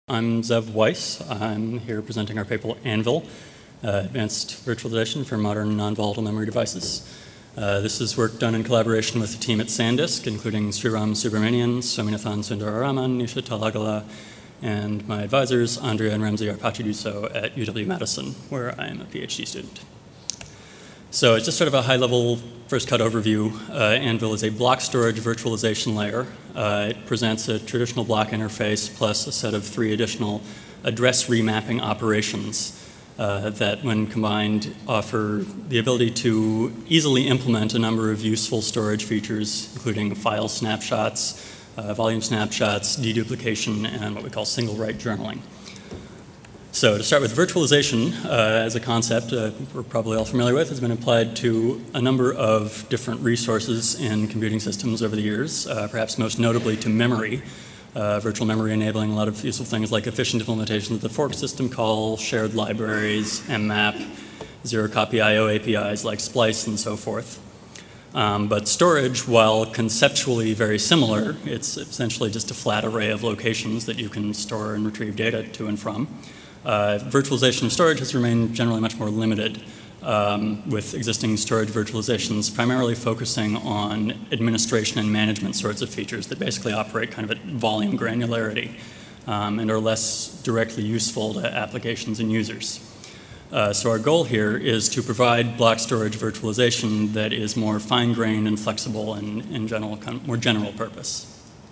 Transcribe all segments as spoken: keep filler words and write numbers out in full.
I'm Zev Weiss. I'm here presenting our paper Anvil, uh, Advanced Virtualization for Modern Non-Volatile Memory Devices. Uh, this is work done in collaboration with the team at SanDisk, including Sriram Subramanian, Swaminathan Sundararaman, Nisha Talagala, and my advisors, Andrea and Ramsey Arpachiduso at U W Madison, where I am a PhD student. So it's just sort of a high-level first-cut overview. Uh, Anvil is a block storage virtualization layer. Uh, it presents a traditional block interface plus a set of three additional address remapping operations uh, that, when combined, offer the ability to easily implement a number of useful storage features, including file snapshots, uh, volume snapshots, deduplication, and what we call single-write journaling. So to start with, virtualization uh, as a concept, uh, we're probably all familiar with, has been applied to a number of different resources in computing systems over the years, uh, perhaps most notably to memory. Uh, virtual memory enabling a lot of useful things like efficient implementation of the fork system call, shared libraries, M map, zero-copy I O A P Is like Splice, and so forth. Um, but storage, while conceptually very similar, it's essentially just a flat array of locations that you can store and retrieve data to and from. Uh, virtualization of storage has remained generally much more limited, um, with existing storage virtualizations primarily focusing on administration and management sorts of features that basically operate kind of at volume granularity um, and are less directly useful to applications and users. Uh, so our goal here is to provide block storage virtualization that is more fine-grained and flexible and in general, kind of more general purpose.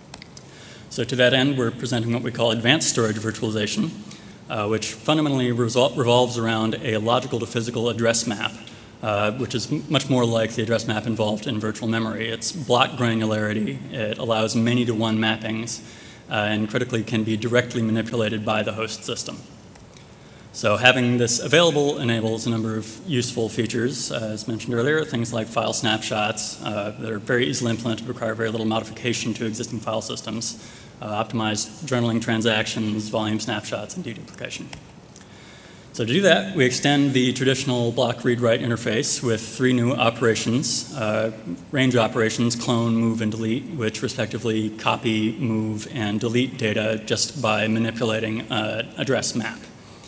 So to that end, we're presenting what we call advanced storage virtualization, Uh, which fundamentally resol revolves around a logical to physical address map, uh, which is m much more like the address map involved in virtual memory. It's block granularity. It allows many-to-one mappings, uh, and critically can be directly manipulated by the host system. So having this available enables a number of useful features, uh, as mentioned earlier, things like file snapshots uh, that are very easily implemented, require very little modification to existing file systems. Uh, optimized journaling transactions, volume snapshots, and deduplication. So to do that, we extend the traditional block read-write interface with three new operations, uh, range operations, clone, move, and delete, which respectively copy, move, and delete data just by manipulating an address map.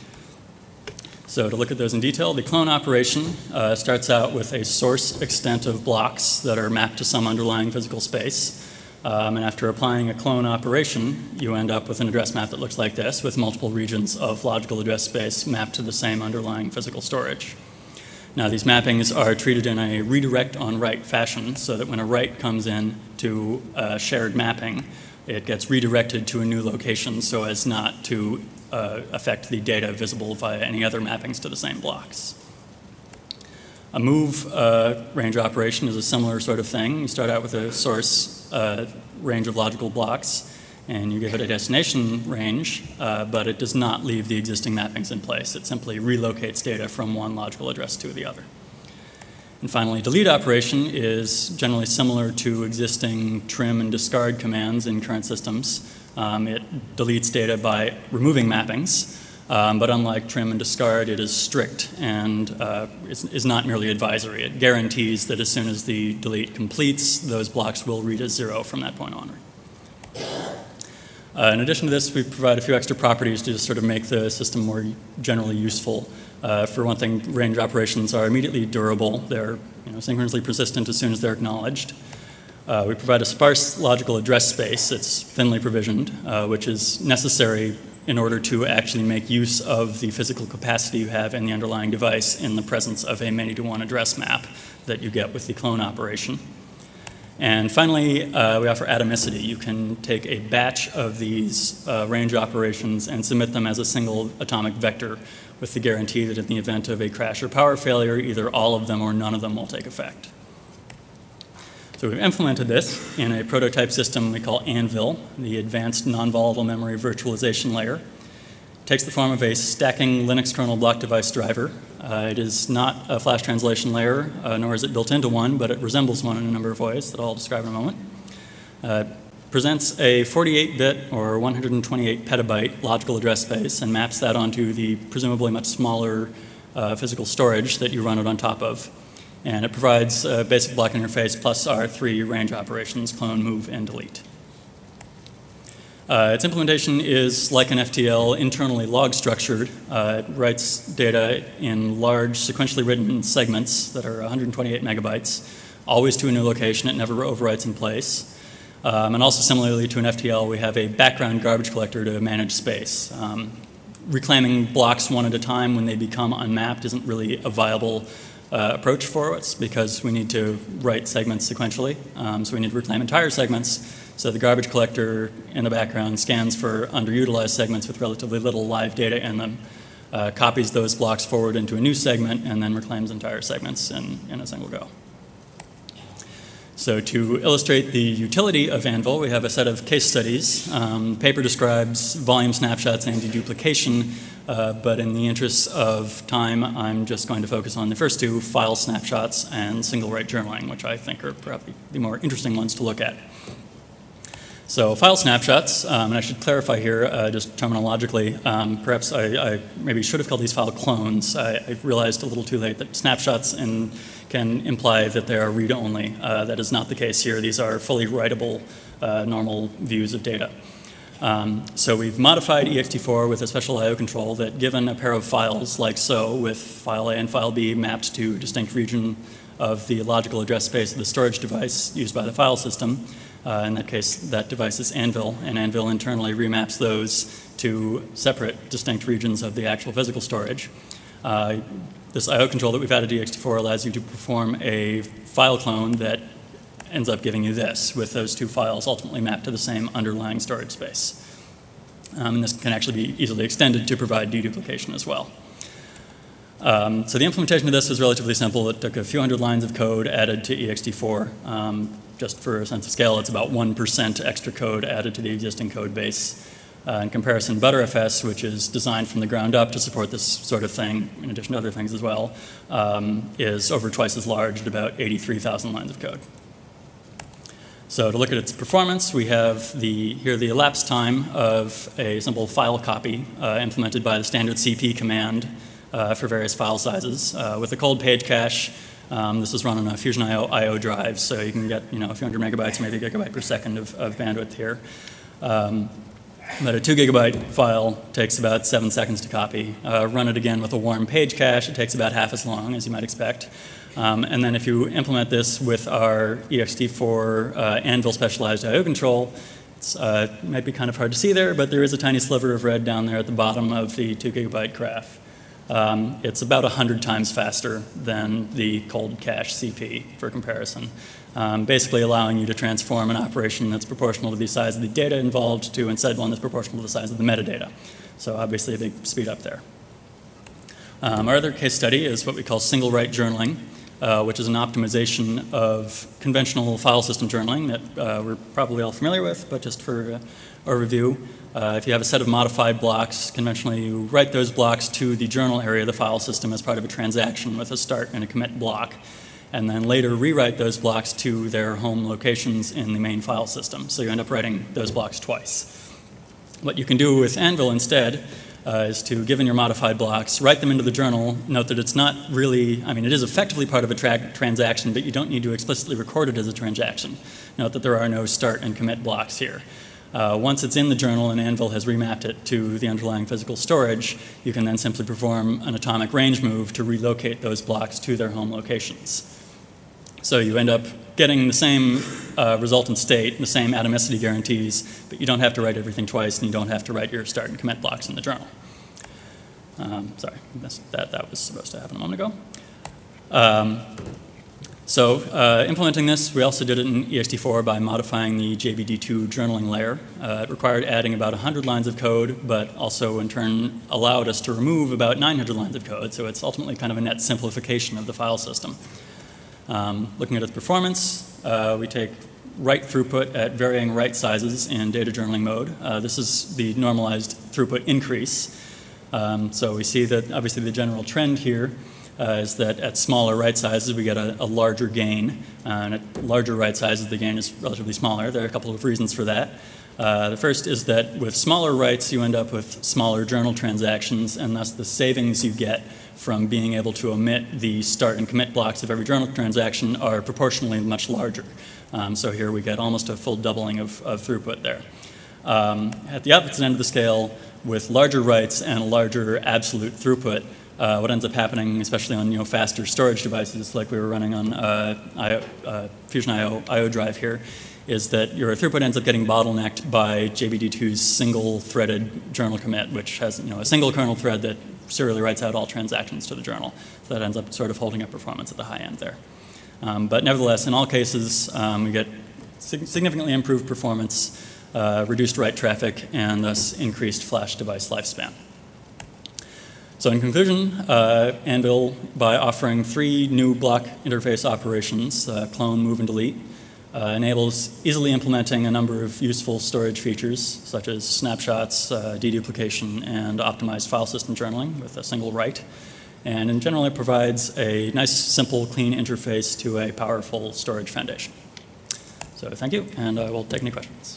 So to look at those in detail, the clone operation uh, starts out with a source extent of blocks that are mapped to some underlying physical space. Um, and after applying a clone operation, you end up with an address map that looks like this, with multiple regions of logical address space mapped to the same underlying physical storage. Now, these mappings are treated in a redirect on write fashion, so that when a write comes in to a shared mapping, it gets redirected to a new location so as not to uh, affect the data visible via any other mappings to the same blocks. A move uh, range operation is a similar sort of thing. You start out with a source uh, range of logical blocks, and you give it a destination range, uh, but it does not leave the existing mappings in place. It simply relocates data from one logical address to the other. And finally, delete operation is generally similar to existing trim and discard commands in current systems. Um, it deletes data by removing mappings. Um, but unlike trim and discard, it is strict and uh, is, is not merely advisory. It guarantees that as soon as the delete completes, those blocks will read as zero from that point onward. Uh, in addition to this, we provide a few extra properties to just sort of make the system more generally useful. Uh, for one thing, range operations are immediately durable. They're you know, synchronously persistent as soon as they're acknowledged. Uh, we provide a sparse logical address space. It's thinly provisioned, uh, which is necessary in order to actually make use of the physical capacity you have in the underlying device in the presence of a many-to-one address map that you get with the clone operation. And finally, uh, we offer atomicity. You can take a batch of these uh, range operations and submit them as a single atomic vector with the guarantee that in the event of a crash or power failure, either all of them or none of them will take effect. So we've implemented this in a prototype system we call Anvil, the Advanced Non-Volatile Memory Virtualization Layer. It takes the form of a stacking Linux kernel block device driver. Uh, it is not a flash translation layer, uh, nor is it built into one, but it resembles one in a number of ways that I'll describe in a moment. Uh, presents a forty-eight bit or one hundred twenty-eight petabyte logical address space and maps that onto the presumably much smaller uh, physical storage that you run it on top of. And it provides a basic block interface plus our three range operations, clone, move, and delete. Uh, its implementation is like an F T L, internally log structured. Uh, it writes data in large sequentially written segments that are one hundred twenty-eight megabytes, always to a new location. It never overwrites in place. Um, and also similarly to an F T L, we have a background garbage collector to manage space. Um, reclaiming blocks one at a time when they become unmapped isn't really a viable uh, approach for us because we need to write segments sequentially. Um, so we need to reclaim entire segments. So the garbage collector in the background scans for underutilized segments with relatively little live data in them, uh, copies those blocks forward into a new segment, and then reclaims entire segments in, in a single go. So to illustrate the utility of Anvil, we have a set of case studies. Um, the paper describes volume snapshots and deduplication, uh, but in the interest of time, I'm just going to focus on the first two, file snapshots and single write journaling, which I think are probably the more interesting ones to look at. So file snapshots, um, and I should clarify here, uh, just terminologically, um, perhaps I, I maybe should have called these file clones. I, I realized a little too late that snapshots in, can imply that they are read-only. Uh, that is not the case here. These are fully writable, uh, normal views of data. Um, so we've modified E X T four with a special I O control that, given a pair of files like so, with file A and file B mapped to a distinct region of the logical address space of the storage device used by the file system, Uh, in that case, that device is Anvil, and Anvil internally remaps those to separate, distinct regions of the actual physical storage. Uh, this I O control that we've added to E X T four allows you to perform a file clone that ends up giving you this, with those two files ultimately mapped to the same underlying storage space. Um, and this can actually be easily extended to provide deduplication as well. Um, so the implementation of this was relatively simple. It took a few hundred lines of code added to E X T four. Um, just for a sense of scale, it's about one percent extra code added to the existing code base. Uh, in comparison, ButterFS, which is designed from the ground up to support this sort of thing, in addition to other things as well, um, is over twice as large at about eighty-three thousand lines of code. So to look at its performance, we have the, here the elapsed time of a simple file copy uh, implemented by the standard C P command Uh, for various file sizes. Uh, with a cold page cache, um, this is run on a Fusion I O I O drive, so you can get you know, a few hundred megabytes, maybe a gigabyte per second of, of bandwidth here. Um, but a two gigabyte file takes about seven seconds to copy. Uh, run it again with a warm page cache, it takes about half as long, as you might expect. Um, and then if you implement this with our E X T four uh, Anvil specialized I O control, it's, uh, it might be kind of hard to see there, but there is a tiny sliver of red down there at the bottom of the two gigabyte graph. Um, it's about one hundred times faster than the cold cache C P for comparison, um, basically allowing you to transform an operation that's proportional to the size of the data involved to instead one that's proportional to the size of the metadata. So obviously a big speed up there. Um, our other case study is what we call single write journaling, uh, which is an optimization of conventional file system journaling that uh, we're probably all familiar with, but just for uh, overview. Uh, if you have a set of modified blocks, conventionally you write those blocks to the journal area of the file system as part of a transaction with a start and a commit block, and then later rewrite those blocks to their home locations in the main file system. So you end up writing those blocks twice. What you can do with Anvil instead uh, is to, given your modified blocks, write them into the journal. Note that it's not really, I mean, it is effectively part of a tra transaction, but you don't need to explicitly record it as a transaction. Note that there are no start and commit blocks here. Uh, once it's in the journal and Anvil has remapped it to the underlying physical storage, you can then simply perform an atomic range move to relocate those blocks to their home locations. So you end up getting the same uh, resultant state, the same atomicity guarantees, but you don't have to write everything twice and you don't have to write your start and commit blocks in the journal. Um, sorry, that's, that, that was supposed to happen a moment ago. Um, So uh, implementing this, we also did it in E X T four by modifying the J B D two journaling layer. Uh, it required adding about one hundred lines of code, but also in turn allowed us to remove about nine hundred lines of code. So it's ultimately kind of a net simplification of the file system. Um, looking at its performance, uh, we take write throughput at varying write sizes in data journaling mode. Uh, this is the normalized throughput increase. Um, so we see that obviously the general trend here Uh, is that at smaller write sizes we get a, a larger gain, uh, and at larger write sizes the gain is relatively smaller. There are a couple of reasons for that. Uh, the first is that with smaller writes you end up with smaller journal transactions, and thus the savings you get from being able to omit the start and commit blocks of every journal transaction are proportionally much larger. Um, so here we get almost a full doubling of, of throughput there. Um, at the opposite end of the scale, with larger writes and a larger absolute throughput, uh, what ends up happening, especially on you know faster storage devices like we were running on uh, I O, uh, Fusion I O, I O drive here, is that your throughput ends up getting bottlenecked by J B D two's single-threaded journal commit, which has you know a single kernel thread that serially writes out all transactions to the journal. So that ends up sort of holding up performance at the high end there. Um, but nevertheless, in all cases, um, we get sig significantly improved performance, uh, reduced write traffic, and thus increased flash device lifespan. So in conclusion, uh, Anvil, by offering three new block interface operations, uh, clone, move, and delete, uh, enables easily implementing a number of useful storage features, such as snapshots, uh, deduplication, and optimized file system journaling with a single write. And in general, it provides a nice, simple, clean interface to a powerful storage foundation. So thank you, and I will take any questions.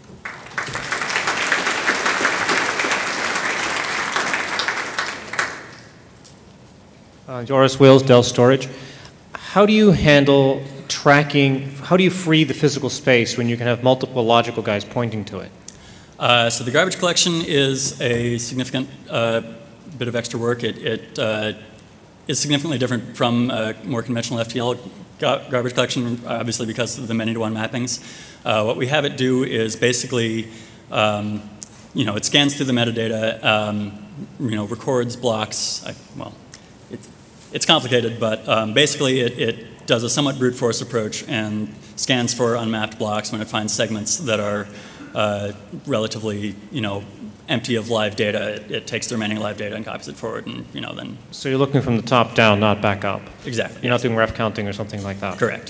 Uh, Joris Wills, Dell Storage. How do you handle tracking, how do you free the physical space when you can have multiple logical guys pointing to it? Uh, so the garbage collection is a significant uh, bit of extra work. It, it uh, is significantly different from uh, more conventional F T L gar garbage collection, obviously because of the many-to-one mappings. Uh, what we have it do is basically, um, you know, it scans through the metadata, um, you know, records blocks. I, well, it, it's complicated, but um, basically it, it does a somewhat brute force approach and scans for unmapped blocks when it finds segments that are uh, relatively, you know, empty of live data. It, it takes the remaining live data and copies it forward, and you know then. So you're looking from the top down, not back up. Exactly. You're yes. not doing ref counting or something like that. Correct.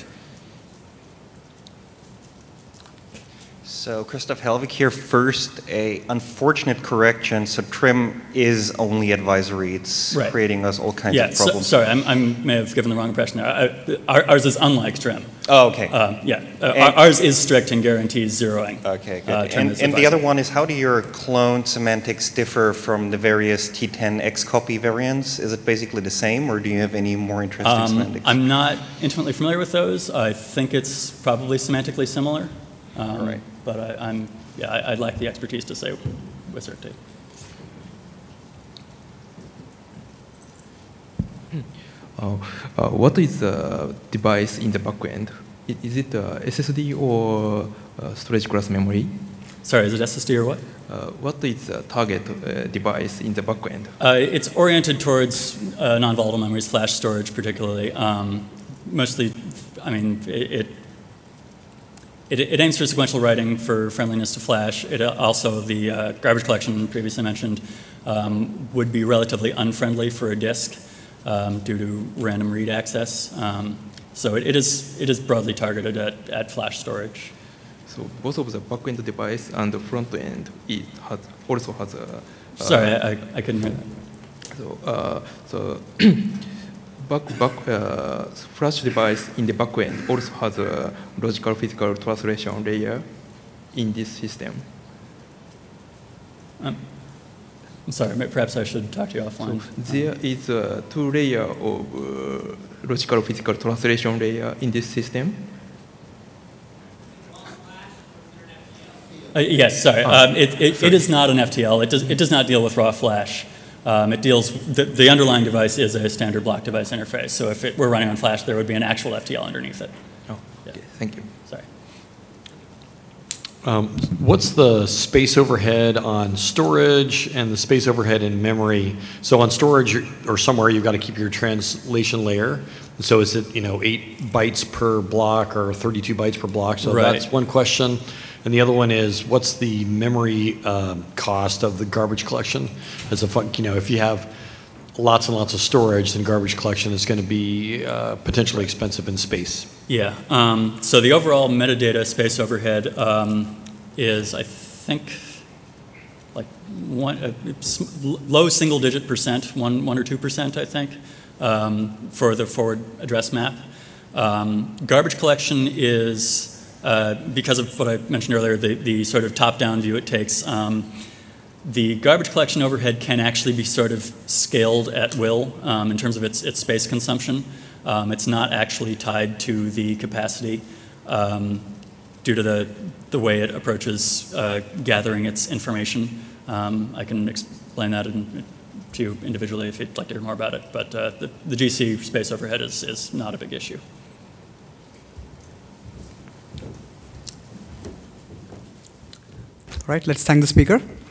So Christoph Helvig here. First, a unfortunate correction. So trim is only advisory. It's right. creating us all kinds yeah, of problems. So, sorry, I may have given the wrong impression there. I, our, ours is unlike trim. Oh, okay. Um, yeah, uh, ours is strict and guarantees zeroing. Okay, good. Uh, and and the other one is, how do your clone semantics differ from the various T ten Xcopy variants? Is it basically the same, or do you have any more interesting um, semantics? I'm not intimately familiar with those. I think it's probably semantically similar. Um, all right. But I, I'm, yeah, I, I'd like the expertise to say with certainty. Uh, uh, what is the device in the backend? Is it uh, S S D or uh, storage class memory? Sorry, is it S S D or what? Uh, what is the target uh, device in the backend? Uh, it's oriented towards uh, non-volatile memories, flash storage particularly. Um, mostly, I mean, it, it It, it aims for sequential writing for friendliness to flash. It also, the uh, garbage collection previously mentioned, um, would be relatively unfriendly for a disk um, due to random read access. Um, so it, it is it is broadly targeted at, at flash storage. So both of the backend device and the front end, it has also has a. Uh, Sorry, I, I couldn't hear that. So uh, so. Back, back, uh, flash device in the backend also has a logical physical translation layer in this system. Um, I'm sorry, perhaps I should talk to you offline. So there is a two layer of uh, logical physical translation layer in this system. Uh, yes, sorry. Oh, um, it, it, sorry. it is not an F T L. It does, it does not deal with raw flash. Um, it deals, the, the underlying device is a standard block device interface. So if it were running on flash, there would be an actual F T L underneath it. Oh, yeah. okay, thank you. Sorry. Um, what's the space overhead on storage and the space overhead in memory? So on storage or somewhere, you've got to keep your translation layer. So is it, you know, eight bytes per block or thirty-two bytes per block? So right. That's one question. And the other one is, what's the memory um, cost of the garbage collection? As a fun, you know, if you have lots and lots of storage, then garbage collection is going to be uh, potentially expensive in space. Yeah. Um, so the overall metadata space overhead um, is, I think, like one uh, low single-digit percent, one one or two percent, I think, um, for the forward address map. Um, garbage collection is. Uh, because of what I mentioned earlier, the, the sort of top-down view it takes, um, the garbage collection overhead can actually be sort of scaled at will um, in terms of its, its space consumption. Um, it's not actually tied to the capacity. Um, due to the, the way it approaches uh, gathering its information. Um, I can explain that in, to you individually if you'd like to hear more about it, but uh, the, the G C space overhead is, is not a big issue. All right, let's thank the speaker.